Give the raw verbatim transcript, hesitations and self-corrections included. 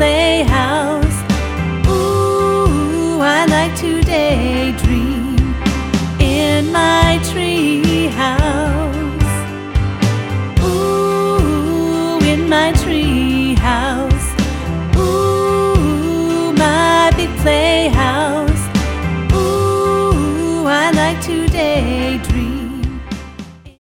playhouse. Ooh, I like to daydream in my